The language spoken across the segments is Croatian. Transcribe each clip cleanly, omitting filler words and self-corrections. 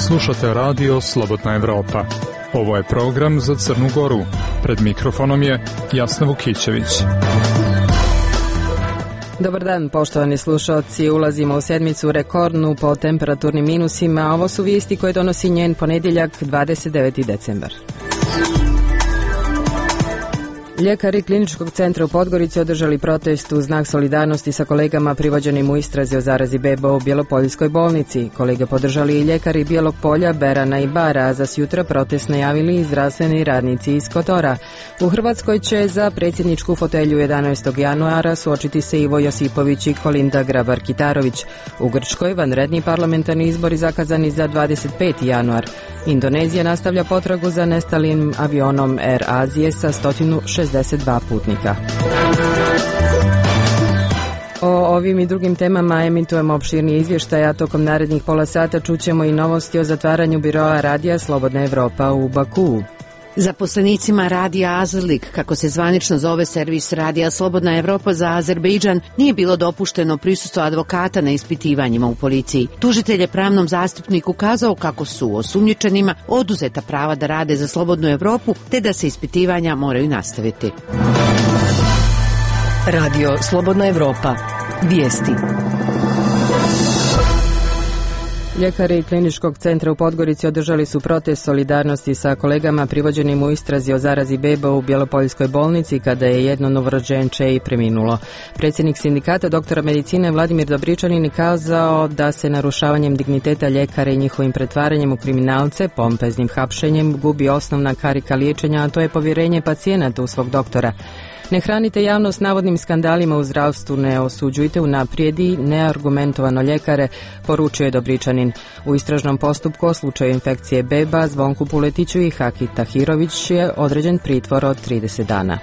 Slušate radio Slobodna Evropa. Ovo je program za Crnu Goru. Pred mikrofonom je Jasna Vukićević. Dobar dan, poštovani slušalci. Ulazimo u sedmicu rekordnu po temperaturnim minusima. Ovo su vijesti koje donosi njen ponedjeljak, 29. decembar. Ljekari Kliničkog centra u Podgorici održali protest u znak solidarnosti sa kolegama privođenim u istrazi o zarazi beba u Bjelopoljskoj bolnici. Kolege podržali i ljekari Bijelog Polja, Berana i Bara, a za sutra protest najavili i zdravstveni radnici iz Kotora. U Hrvatskoj će za predsjedničku fotelju 11. januara suočiti se Ivo Josipović i Kolinda Grabar-Kitarović. U Grčkoj vanredni parlamentarni izbori zakazani za 25. januar. Indonezija nastavlja potragu za nestalim avionom Air Azije sa 162 putnika. O ovim i drugim temama emitujemo opširniji izvještaj, a tokom narednih pola sata čućemo i novosti o zatvaranju biroa radija Slobodna Evropa u Bakuu. Zaposlenicima radija Azerlik, kako se zvanično zove servis radija Slobodna Evropa za Azerbejdžan, nije bilo dopušteno prisustvo advokata na ispitivanjima u policiji. Tužitelj je pravnom zastupniku kazao kako su osumnjičenima oduzeta prava da rade za Slobodnu Evropu, te da se ispitivanja moraju nastaviti. Radio Slobodna Evropa. Vijesti. Ljekari Kliničkog centra u Podgorici održali su protest solidarnosti sa kolegama privođenim u istrazi o zarazi beba u Bjelopoljskoj bolnici kada je jedno novorođenče i preminulo. Predsjednik sindikata doktora medicine Vladimir Dobričanin kazao da se narušavanjem digniteta ljekara i njihovim pretvaranjem u kriminalce, pompeznim hapšenjem, gubi osnovna karika liječenja, a to je povjerenje pacijenata u svog doktora. Ne hranite javnost navodnim skandalima u zdravstvu, ne osuđujte unaprijed i neargumentovano ljekare, poručio je Dobričanin. U istražnom postupku o slučaju infekcije beba Zvonku Puletiću i Haki Tahirović je određen pritvor od 30 dana.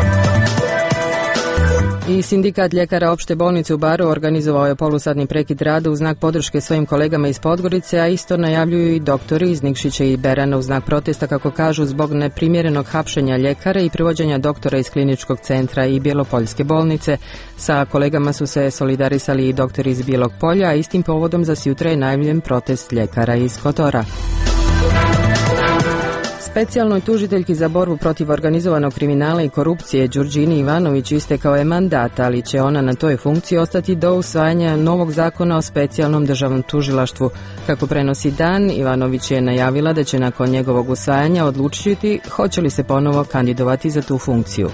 I sindikat ljekara opšte bolnice u Baru organizovao je polusatni prekid rada u znak podrške svojim kolegama iz Podgorice, a isto najavljuju i doktori iz Nikšića i Berana u znak protesta, kako kažu, zbog neprimjerenog hapšenja ljekara i privođenja doktora iz Kliničkog centra i Bjelopoljske bolnice. Sa kolegama su se solidarisali i doktori iz Bijelog Polja, a istim povodom za sutra je najavljen protest ljekara iz Kotora. Specijalnoj tužiteljki za borbu protiv organizovanog kriminala i korupcije Đurđini Ivanović istekao je mandat, ali će ona na toj funkciji ostati do usvajanja novog zakona o specijalnom državnom tužilaštvu. Kako prenosi Dan, Ivanović je najavila da će nakon njegovog usvajanja odlučiti hoće li se ponovo kandidovati za tu funkciju.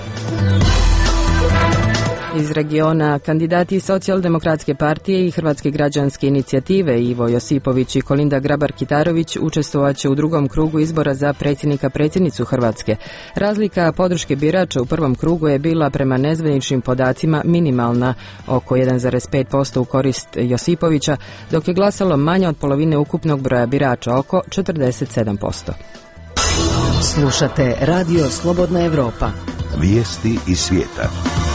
Iz regiona kandidati Socijaldemokratske partije i Hrvatske građanske inicijative Ivo Josipović i Kolinda Grabar-Kitarović učestvovaće u drugom krugu izbora za predsjednicu Hrvatske. Razlika podrške birača u prvom krugu je bila prema nezvaničnim podacima minimalna, oko 1,5% u korist Josipovića, dok je glasalo manje od polovine ukupnog broja birača, oko 47%. Slušate Radio Slobodna Evropa. Vijesti iz svijeta.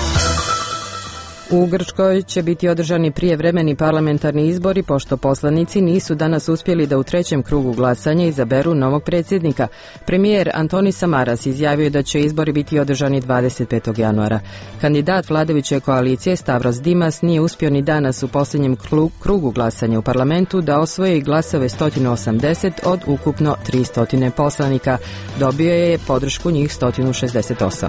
U Grčkoj će biti održani prijevremeni parlamentarni izbori, pošto poslanici nisu danas uspjeli da u trećem krugu glasanja izaberu novog predsjednika. Premijer Antonis Samaras izjavio da će izbori biti održani 25. januara. Kandidat vladajuće koalicije Stavros Dimas nije uspio ni danas u posljednjem krugu glasanja u parlamentu da osvoji glasove 180 od ukupno 300 poslanika. Dobio je podršku njih 168.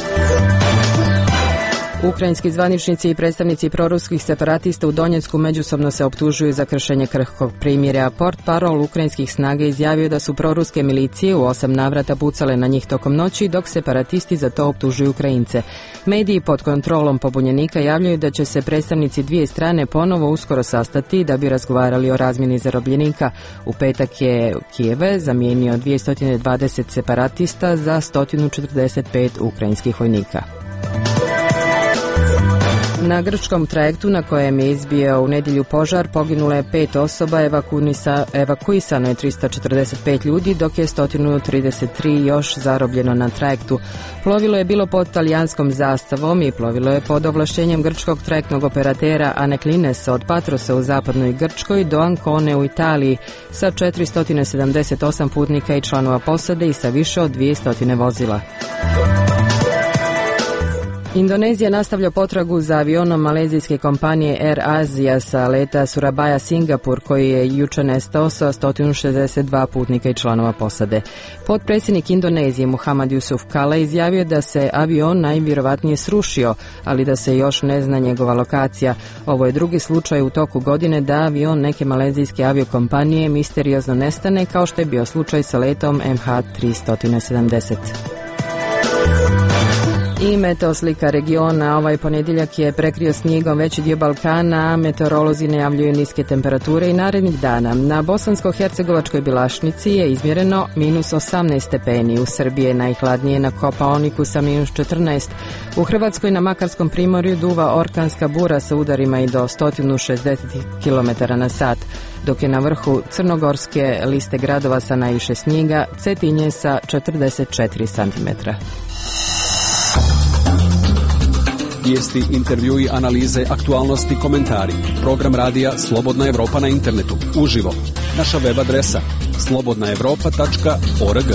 Ukrajinski zvaničnici i predstavnici proruskih separatista u Donjecku međusobno se optužuju za kršenje krhkog primirja. Portparol ukrajinskih snaga izjavio da su proruske milicije u 8 navrata pucale na njih tokom noći, dok separatisti za to optužuju Ukrajince. Mediji pod kontrolom pobunjenika javljaju da će se predstavnici dvije strane ponovo uskoro sastati da bi razgovarali o razmjeni zarobljenika. U petak je Kijeve zamijenio 220 separatista za 145 ukrajinskih vojnika. Na grčkom trajektu na kojem je izbio u nedjelju požar poginulo je 5 osoba, evakuisano je 345 ljudi, dok je 133 još zarobljeno na trajektu. Plovilo je bilo pod talijanskom zastavom i plovilo je pod ovlaštenjem grčkog trajektnog operatera Anaklines od Patrosa u zapadnoj Grčkoj do Ancone u Italiji sa 478 putnika i članova posade i sa više od 200 vozila. Indonezija nastavlja potragu za avionom malezijske kompanije Air Asia sa leta Surabaya Singapur koji je juče nestao sa 162 putnika i članova posade. Potpredsjednik Indonezije Muhammad Yusuf Kala izjavio da se avion najvjerovatnije srušio, ali da se još ne zna njegova lokacija. Ovo je drugi slučaj u toku godine da avion neke malezijske aviokompanije misteriozno nestane, kao što je bio slučaj sa letom MH370. I meteoslika regiona. Ovaj ponedjeljak je prekrio snijegom veći dio Balkana, a meteorolozi najavljuju niske temperature i narednih dana. Na bosansko-hercegovačkoj Bilašnici je izmjereno -18 stepeni, u Srbiji je najhladnije na Kopaoniku sa -14. U Hrvatskoj na Makarskom primorju duva orkanska bura sa udarima i do 160 km/h, dok je na vrhu crnogorske liste gradova sa najviše snijega Cetinje sa 44 cm. Vijesti, intervjui, analize, aktualnosti, komentari. Program radija Slobodna Evropa na internetu. Uživo. Naša web adresa slobodnaevropa.org.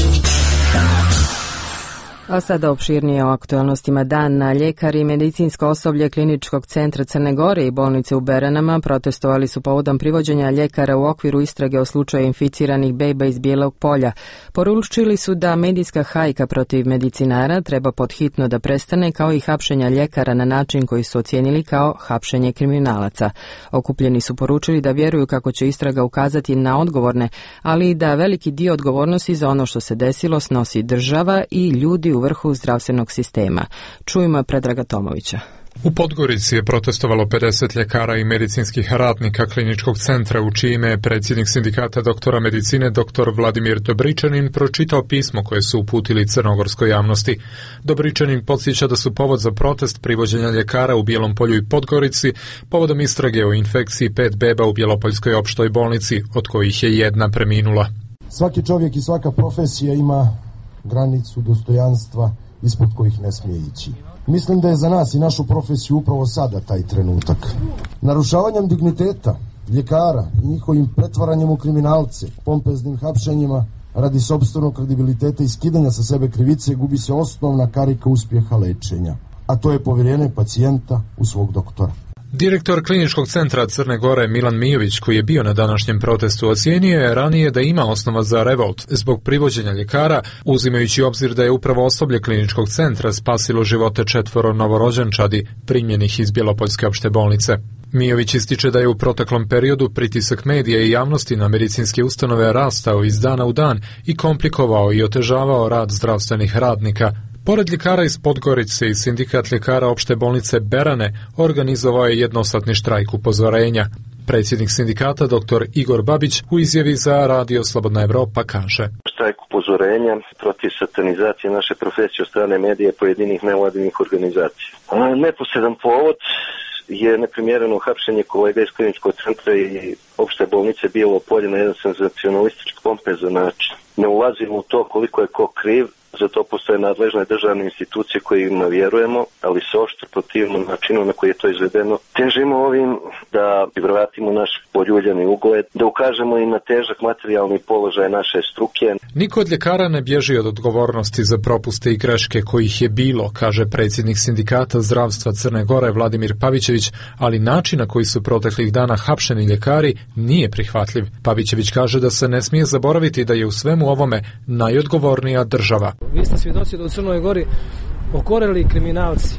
A sada opširnije o aktualnostima dana. Ljekari i medicinsko osoblje Kliničkog centra Crne Gore i bolnice u Beranama protestovali su povodom privođenja ljekara u okviru istrage o slučaju inficiranih beba iz Bijelog Polja. Poručili su da medijska hajka protiv medicinara treba podhitno da prestane, kao i hapšenja ljekara na način koji su ocijenili kao hapšenje kriminalaca. Okupljeni su poručili da vjeruju kako će istraga ukazati na odgovorne, ali i da veliki dio odgovornosti za ono što se desilo snosi država i ljudi u vrhu zdravstvenog sistema. Čujemo Predraga Tomovića. U Podgorici je protestovalo 50 ljekara i medicinskih radnika Kliničkog centra, u čije ime je predsjednik sindikata doktora medicine dr. Vladimir Dobričanin pročitao pismo koje su uputili crnogorskoj javnosti. Dobričanin podsjeća da su povod za protest privođenja ljekara u Bijelom Polju i Podgorici povodom istrage o infekciji 5 beba u Bjelopoljskoj opštoj bolnici, od kojih je jedna preminula. Svaki čovjek i svaka profesija ima granicu dostojanstva ispod kojih ne smije ići. Mislim da je za nas i našu profesiju upravo sada taj trenutak. Narušavanjem digniteta ljekara i njihovim pretvaranjem u kriminalce, pompeznim hapšenjima radi sopstvenog kredibiliteta i skidanja sa sebe krivice gubi se osnovna karika uspjeha lečenja, a to je povjerenje pacijenta u svog doktora. Direktor Kliničkog centra Crne Gore Milan Mijović, koji je bio na današnjem protestu, ocijenio je ranije da ima osnova za revolt zbog privođenja ljekara, uzimajući obzir da je upravo osoblje Kliničkog centra spasilo živote 4 novorođenčadi primljenih iz Bjelopoljske opšte bolnice. Mijović ističe da je u proteklom periodu pritisak medija i javnosti na medicinske ustanove rastao iz dana u dan i komplikovao i otežavao rad zdravstvenih radnika. Pored ljekara iz Podgorice i sindikat ljekara opšte bolnice Berane organizovao je jednosatni štrajk upozorenja. Predsjednik sindikata dr. Igor Babić u izjavi za radio Slobodna Evropa kaže: Štrajk upozorenja protiv satanizacije naše profesije od strane medija i pojedinih nevladinih organizacija. Neposredan povod je neprimjereno hapšenje kolega iz Kliničkog centra i opšte bolnice Bijelo Polje na jedan senzacionalistički pompezan način. Ne ulazimo u to koliko je ko kriv, za to postoje nadležne državne institucije kojima vjerujemo, ali se oštro protivimo načinu na koji je to izvedeno. Težimo ovim da vratimo naš poljuljani ugled, da ukažemo i na težak materijalni položaj naše struke. Niko od ljekara ne bježi od odgovornosti za propuste i greške kojih je bilo, kaže predsjednik sindikata zdravstva Crne Gore Vladimir Pavićević, ali način na koji su proteklih dana hapšeni ljekari nije prihvatljiv. Pavićević kaže da se ne smije zaboraviti da je u svemu ovome najodgovornija država. Vi ste svjedoci da u Crnoj Gori okoreli kriminalci.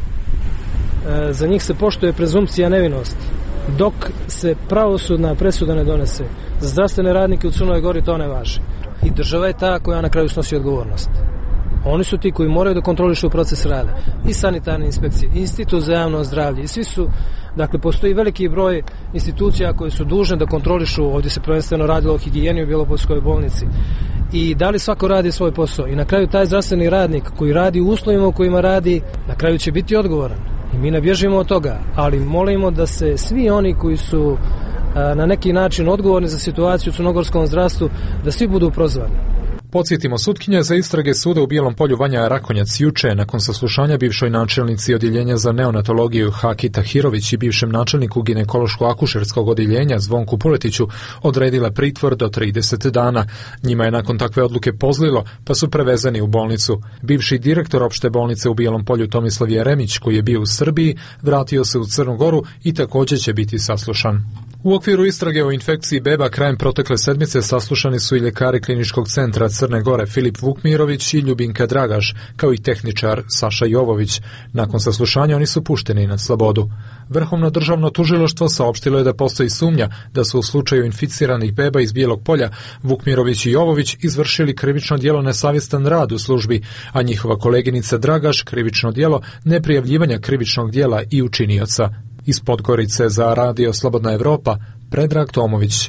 Za njih se poštuje prezumpcija nevinosti, dok se pravosudna presuda ne donese. Za zdravstvene radnike u Crnoj Gori to ne važi. I država je ta koja na kraju snosi odgovornost. Oni su ti koji moraju da kontrolišu proces rada. I sanitarne inspekcije, i Institut za javno zdravlje, i svi su, dakle, postoji veliki broj institucija koje su dužne da kontrolišu, ovdje se prvenstveno radilo o higijeni u Bjelopoljskoj bolnici. I da li svako radi svoj posao. I na kraju taj zdravstveni radnik koji radi u uslovima u kojima radi, na kraju će biti odgovoran. I mi ne bježimo od toga, ali molimo da se svi oni koji su na neki način odgovorni za situaciju u crnogorskom zdravstvu, da svi budu prozvani. Podsjetimo, sutkinja za istrage suda u Bijelom Polju Vanja Rakonjac juče, nakon saslušanja bivšoj načelnici odjeljenja za neonatologiju Haki Tahirović i bivšem načelniku ginekološko-akušerskog odjeljenja Zvonku Puletiću, odredila pritvor do 30 dana. Njima je nakon takve odluke pozlilo, pa su prevezani u bolnicu. Bivši direktor opšte bolnice u Bijelom Polju Tomislav Jeremić, koji je bio u Srbiji, vratio se u Crnu Goru i također će biti saslušan. U okviru istrage o infekciji beba krajem protekle sedmice saslušani su i ljekari Kliničkog centra Crne Gore Filip Vukmirović i Ljubinka Dragaš, kao i tehničar Saša Jovović. Nakon saslušanja oni su pušteni na slobodu. Vrhovno državno tužilaštvo saopštilo je da postoji sumnja da su u slučaju inficiranih beba iz Bijelog Polja Vukmirović i Jovović izvršili krivično djelo nesavjestan rad u službi, a njihova koleginica Dragaš krivično djelo neprijavljivanja krivičnog djela i učinioca. Iz Podgorice za Radio Slobodna Evropa, Predrag Tomović.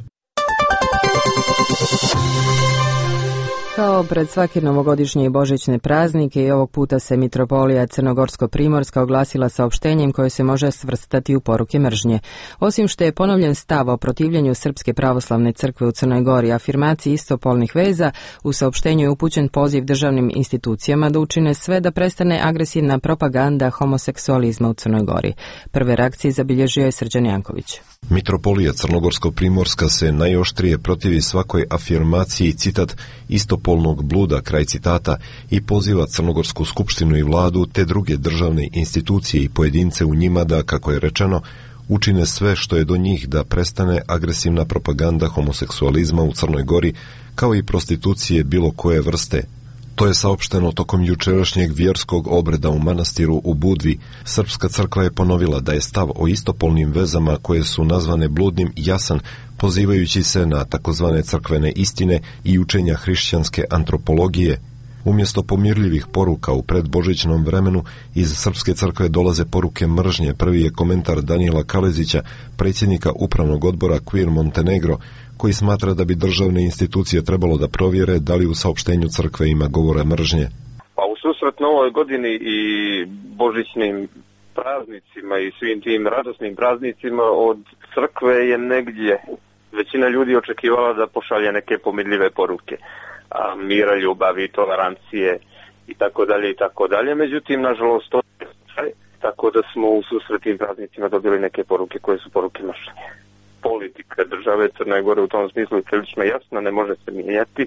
Kao pred svake novogodišnje i božićne praznike i ovog puta se Mitropolija Crnogorsko-Primorska oglasila saopštenjem koje se može svrstati u poruke mržnje. Osim što je ponovljen stav o protivljenju Srpske pravoslavne crkve u Crnoj Gori, afirmaciji istopolnih veza, u saopštenju je upućen poziv državnim institucijama da učine sve da prestane agresivna propaganda homoseksualizma u Crnoj Gori. Prve reakcije zabilježio je Srđan Janković. Mitropolija Crnogorsko-Primorska se najoštrije protivi svakoj afirmaciji, citat, istopolnog bluda, kraj citata, i poziva Crnogorsku skupštinu i vladu te druge državne institucije i pojedince u njima da, kako je rečeno, učine sve što je do njih da prestane agresivna propaganda homoseksualizma u Crnoj Gori, kao i prostitucije bilo koje vrste. To je saopšteno tokom jučerašnjeg vjerskog obreda u manastiru u Budvi. Srpska crkva je ponovila da je stav o istopolnim vezama koje su nazvane bludnim jasan, pozivajući se na takozvane crkvene istine i učenja hrišćanske antropologije. Umjesto pomirljivih poruka u predbožićnom vremenu, iz Srpske crkve dolaze poruke mržnje. Prvi je komentar Danijela Kalezića, predsjednika upravnog odbora Queer Montenegro, koji smatra da bi državne institucije trebalo da provjere da li u saopštenju crkve ima govora mržnje. Pa u susret novoj godini i božićnim praznicima i svim tim radosnim praznicima od crkve je negdje većina ljudi očekivala da pošalje neke pomirljive poruke, mira, ljubavi, tolerancije i tako dalje. Međutim, nažalost, to je tako da smo u susretnim praznicima dobili neke poruke koje su poruke mržnje. Politika države Crne Gore u tom smislu je prilično jasna, ne može se mijenjati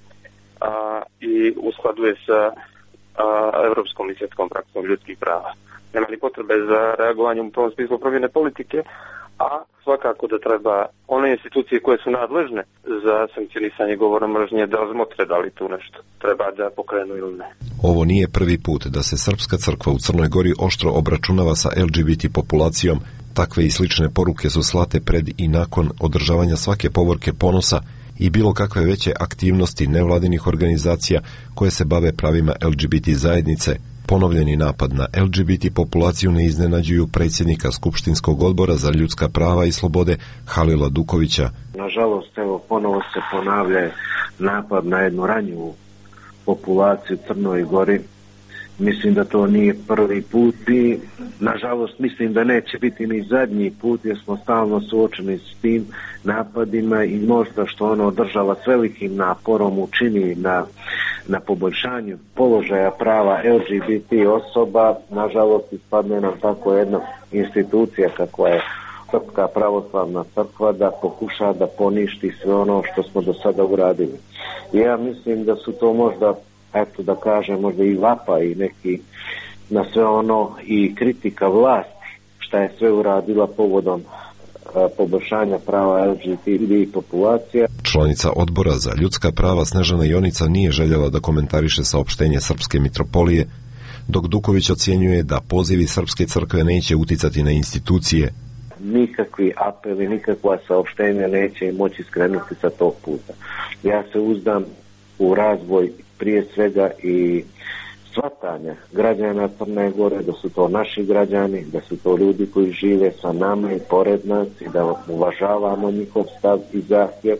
i uskladuje sa evropskom i svjetskom praksom ljudskih prava. Nema ni potrebe za reagovanjem u tom smislu promjene politike, a svakako da treba one institucije koje su nadležne za sankcionisanje govora mržnje da razmotre da li tu nešto treba da pokrenu ili ne. Ovo nije prvi put da se Srpska crkva u Crnoj Gori oštro obračunava sa LGBT populacijom. Takve i slične poruke su slate pred i nakon održavanja svake povorke ponosa i bilo kakve veće aktivnosti nevladinih organizacija koje se bave pravima LGBT zajednice. Ponovljeni napad na LGBT populaciju ne iznenađuju predsjednika Skupštinskog odbora za ljudska prava i slobode Halila Dukovića. Nažalost, ponovo se ponavlja napad na jednu ranjivu populaciju u Crnoj Gori. Mislim da to nije prvi put i nažalost mislim da neće biti ni zadnji put jer smo stalno suočeni s tim napadima i možda što država s velikim naporom učini na poboljšanju položaja prava LGBT osoba, nažalost ispadne nam tako jedna institucija kakva je Srpska pravoslavna crkva da pokuša da poništi sve ono što smo do sada uradili. I ja mislim da su to možda, da kažem, možda i vapa i neki na sve ono i kritika vlasti šta je sve uradila povodom poboljšanja prava LGBT populacija. Članica odbora za ljudska prava Snežana Jonica nije željela da komentariše saopštenje Srpske mitropolije, dok Duković ocjenjuje da pozivi Srpske crkve neće uticati na institucije. Nikakvi apeli, nikakva saopštenja neće moći skrenuti sa tog puta. Ja se uzdam u razvoj prije svega i shvatanja građana Crne Gore, da su to naši građani, da su to ljudi koji žive sa nama i pored nas i da uvažavamo njihov stav i zahtjev,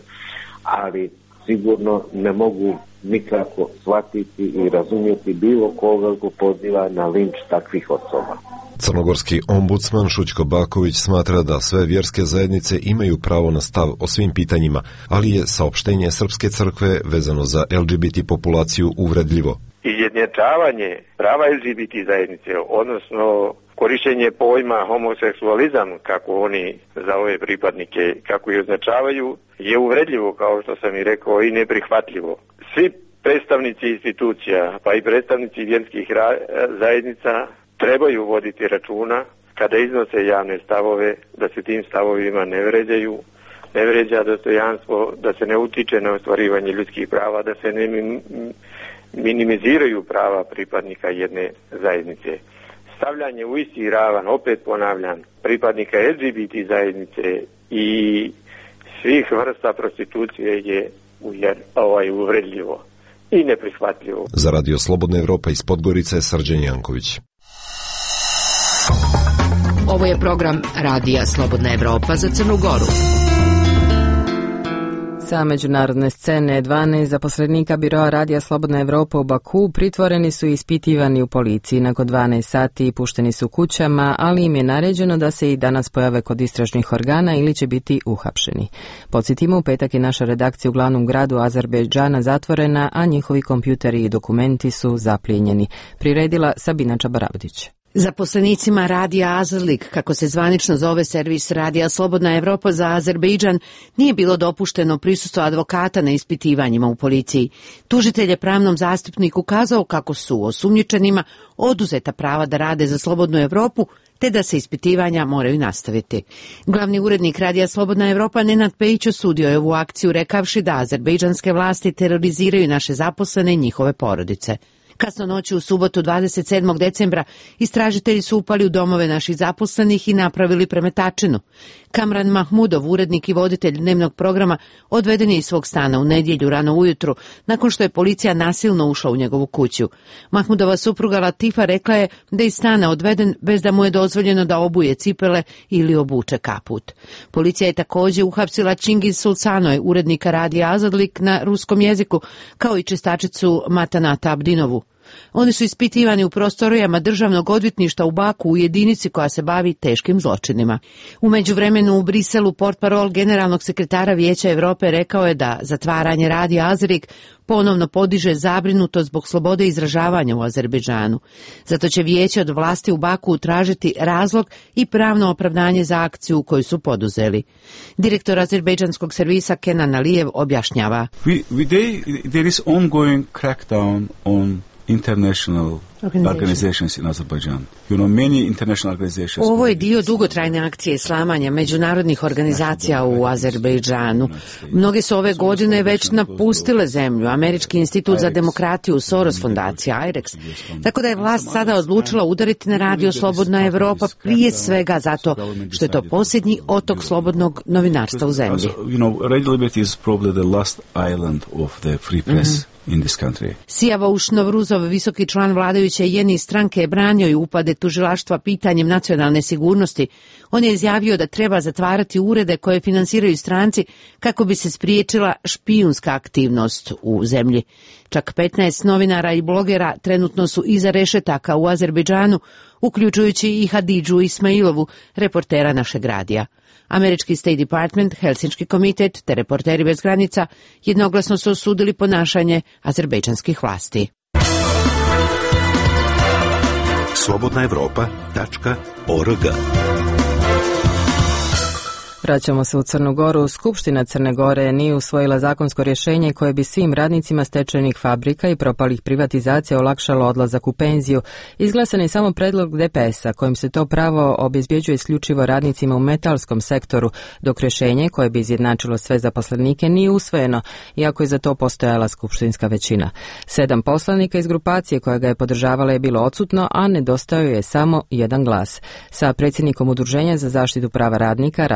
ali sigurno ne mogu nikako shvatiti i razumjeti bilo koga ko poziva na linč takvih osoba. Crnogorski ombudsman Šućko Baković smatra da sve vjerske zajednice imaju pravo na stav o svim pitanjima, ali je saopštenje Srpske crkve vezano za LGBT populaciju uvredljivo. Izjednačavanje prava LGBT zajednice, odnosno korištenje pojma homoseksualizam, kako oni za ove pripadnike, kako ih označavaju, je uvredljivo, kao što sam i rekao, i neprihvatljivo. Svi predstavnici institucija, pa i predstavnici vjerskih zajednica trebaju voditi računa kada iznose javne stavove, da se tim stavovima ne vređa dostojanstvo, da se ne utiče na ostvarivanje ljudskih prava, da se ne minimiziraju prava pripadnika jedne zajednice. Stavljanje u isti ravan, opet ponavljam, pripadnika LGBT zajednice i svih vrsta prostitucije je uvredljivo i neprihvatljivo. Za Radio Slobodna Evropa iz Podgorice, Srđan Janković. Ovo je program Radija Slobodna Evropa za Crnu Goru. Sa međunarodne scene 12 zaposlenika biroa Radija Slobodna Evropa u Baku pritvoreni su i ispitivani u policiji. Nakon 12 sati pušteni su kućama, ali im je naređeno da se i danas pojave kod istražnih organa ili će biti uhapšeni. Podsjetimo, u petak je naša redakcija u glavnom gradu Azerbejdžana zatvorena, a njihovi kompjuteri i dokumenti su zaplijenjeni. Priredila Sabina Čabarabdić. Zaposlenicima Radija Azerlik, kako se zvanično zove servis Radija Slobodna Evropa za Azerbejdžan, nije bilo dopušteno prisustvo advokata na ispitivanjima u policiji. Tužitelj je pravnom zastupniku kazao kako su osumnjičenima oduzeta prava da rade za Slobodnu Evropu, te da se ispitivanja moraju nastaviti. Glavni urednik Radija Slobodna Evropa Nenad Pejić osudio je ovu akciju rekavši da azerbejdžanske vlasti teroriziraju naše zaposlene i njihove porodice. Kasno noći u subotu 27. decembra istražitelji su upali u domove naših zaposlenih i napravili premetačinu. Kamran Mahmudov, urednik i voditelj dnevnog programa, odveden je iz svog stana u nedjelju rano ujutru, nakon što je policija nasilno ušla u njegovu kuću. Mahmudova supruga Latifa rekla je da je iz stana odveden bez da mu je dozvoljeno da obuje cipele ili obuče kaput. Policija je također uhapsila Čingiz Sulsanoj, urednika Radija Azadlik na ruskom jeziku, kao i čistačicu Matanata Abdinovu. Oni su ispitivani u prostorijama državnog odvjetništva u Baku u jedinici koja se bavi teškim zločinima. U međuvremenu u Briselu portparol generalnog sekretara Vijeća Europe rekao je da zatvaranje Radija Azerlik ponovno podiže zabrinutost zbog slobode izražavanja u Azerbejdžanu. Zato će vijeće od vlasti u Baku tražiti razlog i pravno opravdanje za akciju koju su poduzeli. Direktor azerbejdžanskog servisa Kenan Alijev objašnjava. There is ongoing crackdown on international organizations in Azerbaijan. Many international organizations. Ovo je dio dugotrajne akcije slamanja međunarodnih organizacija u Azerbejdžanu. Mnoge su ove godine već napustile zemlju. Američki institut za demokratiju, Soros fondacija, IREX. Tako da je vlast sada odlučila udariti na Radio Slobodna Evropa prije svega zato što je to posljednji otok slobodnog novinarstva u zemlji. Radio Liberty is probably the last island of the free press. In this country. Sijavouš Novruzov, visoki član vladajuće Jeni stranke, je branio i upade tužilaštva pitanjem nacionalne sigurnosti. On je izjavio da treba zatvarati urede koje finansiraju stranci kako bi se spriječila špijunska aktivnost u zemlji. Čak 15 novinara i blogera trenutno su iza rešetaka u Azerbejdžanu, uključujući i Hadidžu Ismailovu, reportera našeg radija. Američki State Department, Helsinški komitet te Reporteri bez granica jednoglasno su osudili ponašanje azerbejdžanskih vlasti. slobodnaevropa.org. Vraćamo se u Crnu Goru. Skupština Crne Gore nije usvojila zakonsko rješenje koje bi svim radnicima stečajnih fabrika i propalih privatizacija olakšalo odlazak u penziju. Izglasan je samo predlog DPS-a kojim se to pravo obezbjeđuje isključivo radnicima u metalskom sektoru, dok rješenje koje bi izjednačilo sve zaposlenike nije usvojeno, iako je za to postojala skupštinska većina. 7 poslanika iz grupacije koja ga je podržavala je bilo odsutno, a nedostajao je samo jedan glas. Sa predsjednikom Udruženja za zaštitu prava radnika Radojem Lakovićem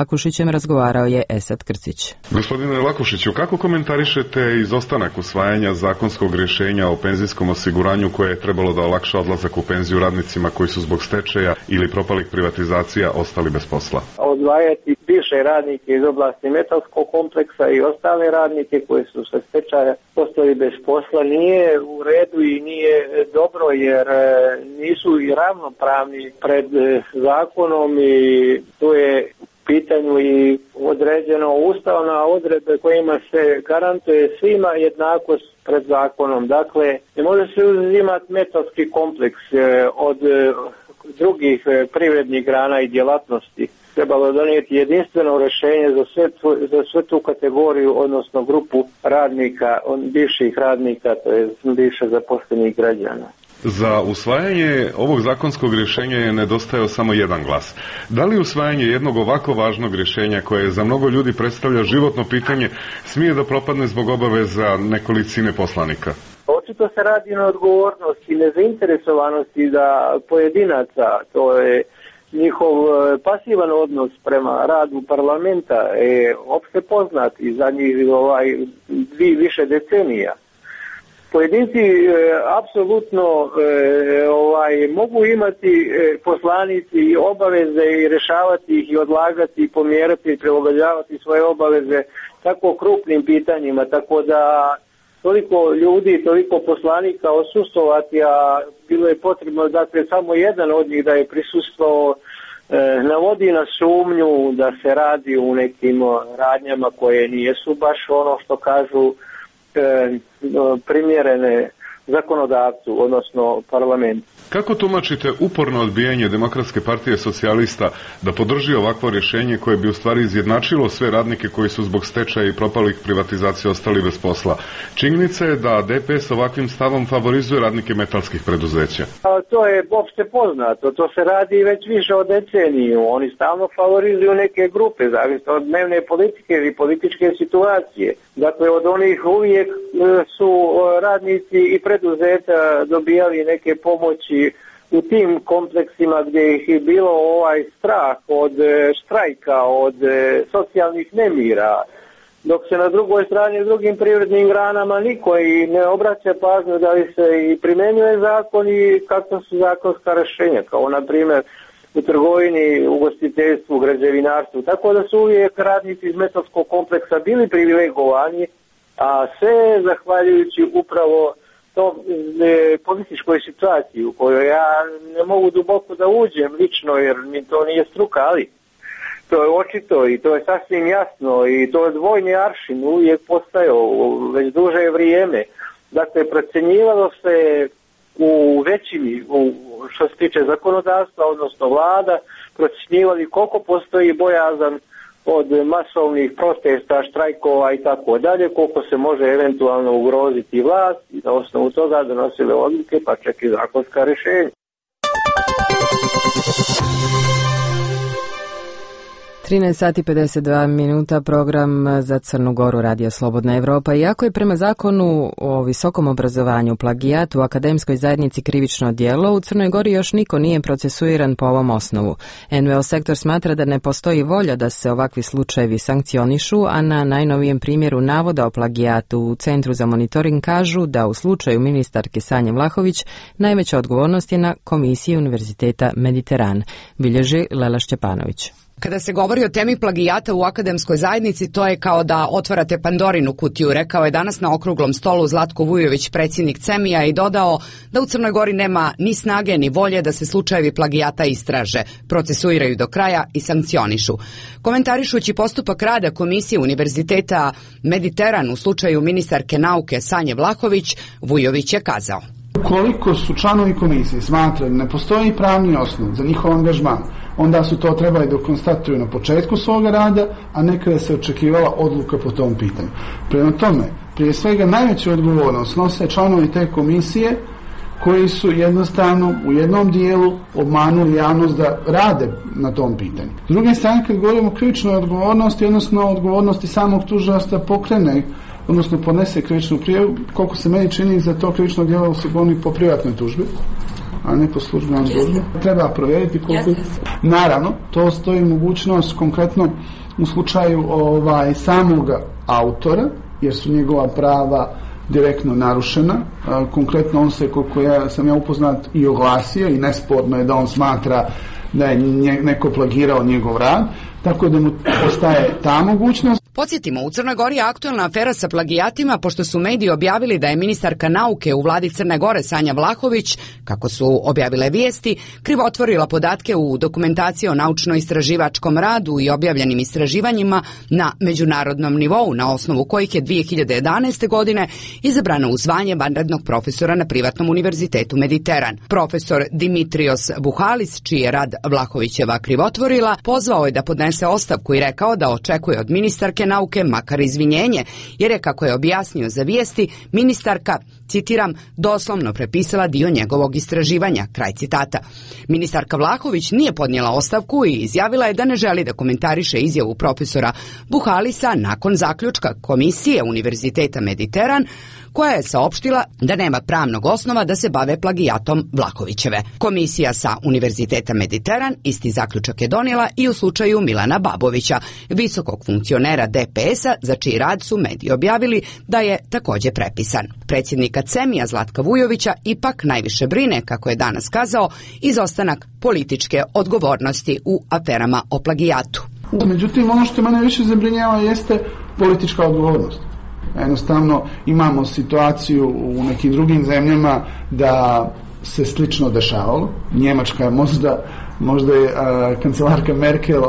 Lakušićem razgovarao je Esad Krcić. Gospodine Lakušiću, kako komentarišete izostanak usvajanja zakonskog rješenja o penzijskom osiguranju koje je trebalo da olakša odlazak u penziju radnicima koji su zbog stečaja ili propalih privatizacija ostali bez posla? Odvajati bivše radnike iz oblasti metalskog kompleksa i ostale radnike koji su sa stečaja ostali bez posla nije u redu i nije dobro, jer nisu i ravnopravni pred zakonom i tu je pitanju i određeno ustavna odredbe kojima se garantuje svima jednakost pred zakonom. Dakle, ne može se uzimati metalski kompleks od drugih privrednih grana i djelatnosti. Trebalo donijeti jedinstveno rješenje za sve tu kategoriju, odnosno grupu radnika, bivših radnika, to je bivše zaposlenih građana. Za usvajanje ovog zakonskog rješenja je nedostajao samo jedan glas. Da li usvajanje jednog ovako važnog rješenja koje za mnogo ljudi predstavlja životno pitanje smije da propadne zbog obaveza nekolicine poslanika? Očito se radi na odgovornosti i nezainteresovanosti da pojedinaca, to je njihov pasivan odnos prema radu parlamenta je opšte poznat i zadnjih više decenija. Pojedinci apsolutno mogu imati poslanici obaveze i rješavati ih i odlagati i pomjerati i prilagođavati svoje obaveze tako krupnim pitanjima, tako da toliko ljudi, toliko poslanika odsustvovati, a bilo je potrebno dakle samo jedan od njih da je prisustvovao, navodi na sumnju da se radi u nekim radnjama koje nijesu baš ono što kažu primjerene zakonodavcu, odnosno parlamentu. Kako tumačite uporno odbijanje Demokratske partije socijalista da podrži ovakvo rješenje koje bi u stvari izjednačilo sve radnike koji su zbog stečaja i propalih privatizacija ostali bez posla? Činjenica je da DPS ovakvim stavom favorizuje radnike metalskih preduzeća. To je opšte poznato, to se radi već više od deceniju. Oni stalno favorizuju neke grupe, zavisno od dnevne politike ili političke situacije. Dakle, od onih uvijek su radnici i preduzeća dobijali neke pomoći u tim kompleksima gdje ih je bilo strah od štrajka, od socijalnih nemira, dok se na drugoj strani u drugim privrednim granama niko i ne obraća pažnju da li se i primjenjuje zakon i kakva su zakonska rješenja, kao na primjer u trgovini, ugostiteljstvu, građevinarstvu, tako da su uvijek radnici iz metalskog kompleksa bili privilegovani, a sve zahvaljujući upravo to političkoj situaciji u kojoj ja ne mogu duboko da uđem lično jer mi to nije struka, ali to je očito i to je sasvim jasno i to je dvojni aršin uvijek postajao već duže vrijeme. Dakle, procjenjivalo se u većini, što se tiče zakonodavstva, odnosno vlada, procjenjivali koliko postoji bojazan od masovnih protesta, štrajkova i tako dalje, koliko se može eventualno ugroziti vlast i na osnovu toga donosile odluke, pa čak i zakonska rješenja. 13 sati 52 minuta, program za Crnu Goru, Radio Slobodna Evropa. Iako je prema zakonu o visokom obrazovanju plagijat u akademskoj zajednici krivično djelo, u Crnoj Gori još niko nije procesuiran po ovom osnovu. NVO sektor smatra da ne postoji volja da se ovakvi slučajevi sankcionišu, a na najnovijem primjeru navoda o plagijatu u Centru za monitoring kažu da u slučaju ministarke Sanje Vlahović najveća odgovornost je na Komisiji Univerziteta Mediteran, bilježi Lela Šćepanović. Kada se govori o temi plagijata u akademskoj zajednici, to je kao da otvarate Pandorinu kutiju, rekao je danas na okruglom stolu Zlatko Vujović, predsjednik CEMIA, i dodao da u Crnoj Gori nema ni snage ni volje da se slučajevi plagijata istraže, procesuiraju do kraja i sankcionišu. Komentarišući postupak rada Komisije Univerziteta Mediteran u slučaju ministarke nauke Sanje Vlahović, Vujović je kazao: Ukoliko su članovi komisije smatrali ne postoji pravni osnov za njihov angažman, onda su to trebali da konstatuju na početku svoga rada, a ne kada se očekivala odluka po tom pitanju. Prema tome, prije svega najveću odgovornost snose članovi te komisije koji su jednostavno u jednom dijelu obmanuli javnost da rade na tom pitanju. S druge strane, kad govorimo o krivičnoj odgovornosti, odnosno odgovornosti samog tužilaštva pokrene, odnosno podnese krivičnu prijavu, koliko se meni čini za to krivično djelo se goni po privatnoj tužbi, a ne po službenom dužnosti. Treba provjeriti koliko... Naravno, to stoji mogućnost konkretno u slučaju samoga autora, jer su njegova prava direktno narušena. Konkretno on se, koliko sam ja upoznat, i oglasio i nesporno je da on smatra da je neko plagirao njegov rad, tako da mu ostaje ta mogućnost. Podsjetimo, u Crnoj Gori je aktualna afera sa plagijatima, pošto su mediji objavili da je ministarka nauke u vladi Crne Gore Sanja Vlahović, kako su objavile vijesti, krivotvorila podatke u dokumentaciji o naučno-istraživačkom radu i objavljenim istraživanjima na međunarodnom nivou, na osnovu kojih je 2011. godine izabrana u zvanje vanrednog profesora na privatnom univerzitetu Mediteran. Profesor Dimitrios Buhalis, čiji je rad Vlahovićeva krivotvorila, pozvao je da podnese ostavku i rekao da očekuje od ministarke nauke makar izvinjenje, jer je, kako je objasnio za vijesti, ministarka, citiram, doslovno prepisala dio njegovog istraživanja, kraj citata. Ministarka Vlahović nije podnijela ostavku i izjavila je da ne želi da komentariše izjavu profesora Buhalisa nakon zaključka komisije Univerziteta Mediteran, koja je saopštila da nema pravnog osnova da se bave plagijatom Vlahovićeve. Komisija sa Univerziteta Mediteran isti zaključak je donijela i u slučaju Milana Babovića, visokog funkcionera DPS-a, za čiji rad su mediji objavili da je također prepisan. Predsjednika CEMI-a Zlatka Vujovića ipak najviše brine, kako je danas kazao, izostanak političke odgovornosti u aferama o plagijatu. Međutim, ono što mene više zabrinjava jeste politička odgovornost. Jednostavno imamo situaciju u nekim drugim zemljama da se slično dešavalo. Njemačka je možda je kancelarka Merkel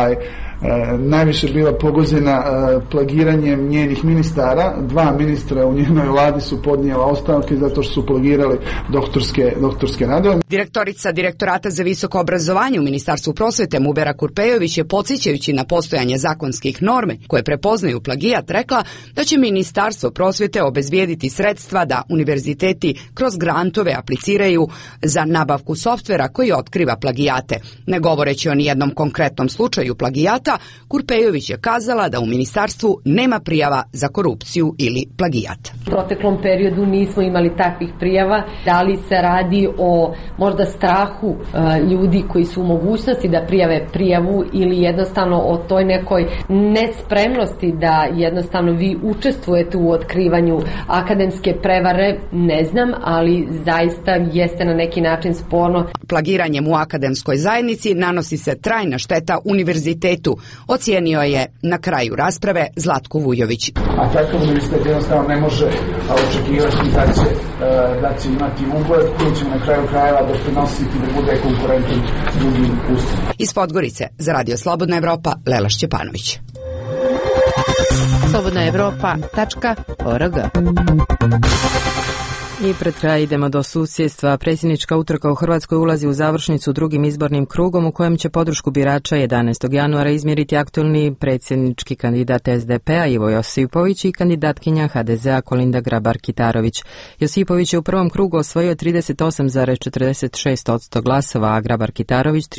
najviše bila pogođena plagiranjem njenih ministara. 2 ministra u njenoj vladi su podnijela ostavke zato što su plagirali doktorske radove. Direktorica Direktorata za visoko obrazovanje u Ministarstvu prosvete Mubera Kurpejović je, podsjećajući na postojanje zakonskih normi koje prepoznaju plagijat, rekla da će Ministarstvo prosvete obezbijediti sredstva da univerziteti kroz grantove apliciraju za nabavku softvera koji otkriva plagijate. Ne govoreći o nijednom konkretnom slučaju plagijata, Kurpejović je kazala da u ministarstvu nema prijava za korupciju ili plagijat. U proteklom periodu nismo imali takvih prijava. Da li se radi o možda strahu ljudi koji su u mogućnosti da prijave prijavu ili jednostavno o toj nekoj nespremnosti da jednostavno vi učestvujete u otkrivanju akademske prevare, ne znam, ali zaista jeste na neki način sporno. Plagiranjem u akademskoj zajednici nanosi se trajna šteta univerzitetu, ocijenio je na kraju rasprave Zlatko Vujović. A takav univerzitet jednostavno ne može očekivati da će imati ugled koji će na kraju krajeva doprinositi da bude konkurentan drugim ustanovama. Iz Podgorice za Radio Slobodna Evropa, Lela Šćepanović. slobodnaevropa.org. I pred kraj idemo do susjedstva. Predsjednička utrka u Hrvatskoj ulazi u završnicu drugim izbornim krugom u kojem će podršku birača 11. januara izmjeriti aktualni predsjednički kandidat SDP-a Ivo Josipović i kandidatkinja HDZ-a Kolinda Grabar-Kitarović. Josipović je u prvom krugu osvojio 38,46% glasova, a Grabar-Kitarović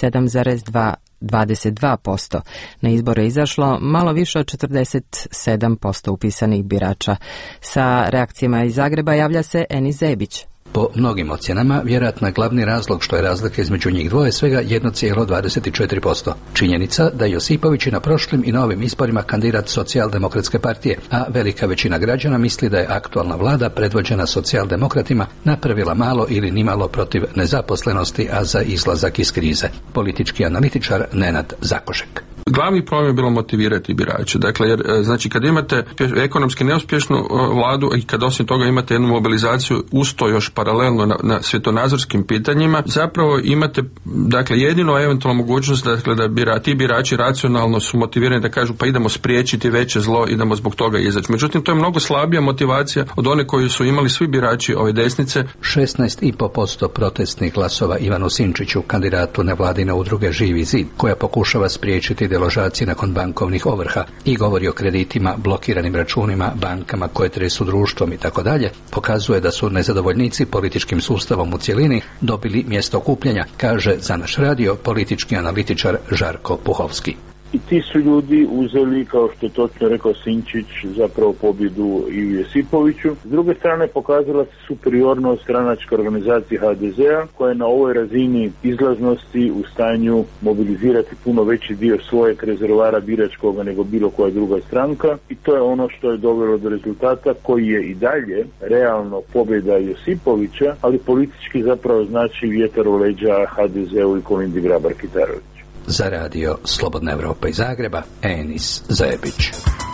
37,22%. Na izbore je izašlo malo više od 47% upisanih birača. Sa reakcijama iz Zagreba javlja se Enis Zebić. Po mnogim ocjenama, vjerojatno je glavni razlog što je razlika između njih dvoje svega 1,24%. Činjenica da Josipović je na prošlim i novim izborima kandidat Socijaldemokratske partije, a velika većina građana misli da je aktualna vlada predvođena socijaldemokratima napravila malo ili nimalo protiv nezaposlenosti, a za izlazak iz krize. Politički analitičar Nenad Zakošek. Glavni problem je bilo motivirati birače. Dakle, jer, znači, kad imate ekonomski neuspješnu vladu i kad osim toga imate jednu mobilizaciju usto još paralelno na svjetonazorskim pitanjima, zapravo imate, dakle, jedino eventualno mogućnost, dakle, da ti birači racionalno su motivirani da kažu pa idemo spriječiti veće zlo, idemo zbog toga izaći. Međutim, to je mnogo slabija motivacija od one koju su imali svi birači ove desnice. 16,5% protestnih glasova Ivanu Sinčiću, kandidatu nevladine udruge Živi zid, koja pokušava spriječiti deložacije nakon bankovnih ovrha i govori o kreditima, blokiranim računima, bankama koje tresu društvom i tako dalje, pokazuje da su nezadovoljnici političkim sustavom u cjelini dobili mjesto okupljanja, kaže za naš radio politički analitičar Žarko Puhovski. i ti su ljudi uzeli, kao što je točno rekao Sinčić, zapravo pobjedu i Josipoviću. S druge strane pokazala se superiornost stranačke organizacije HDZ-a koja je na ovoj razini izlaznosti u stanju mobilizirati puno veći dio svojeg rezervoara biračkoga nego bilo koja druga stranka i to je ono što je dovelo do rezultata koji je i dalje realno pobjeda Josipovića, ali politički zapravo znači vjetar u leđa HDZ-u i Kolindi Grabar-Kitarović. Za radio Slobodna Evropa iz Zagreba, Enis Zajebić.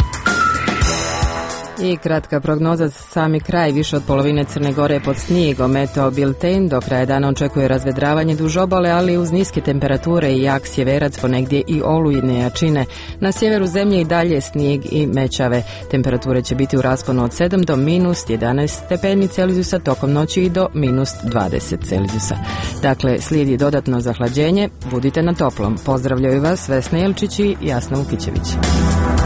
I kratka prognoza, sami kraj, više od polovine Crne Gore pod snijegom. Meteo bilten, do kraja dana očekuje razvedravanje duž obale, ali uz niske temperature i jak sjeverac, ponegdje i olujne jačine. Na sjeveru zemlje i dalje snijeg i mećave. Temperature će biti u rasponu od 7 do minus 11 stepeni Celzijusa, tokom noći i do minus 20 Celzijusa. Dakle, slijedi dodatno zahlađenje, budite na toplom. Pozdravljaju vas Vesna Jelčić i Jasna Vukićević.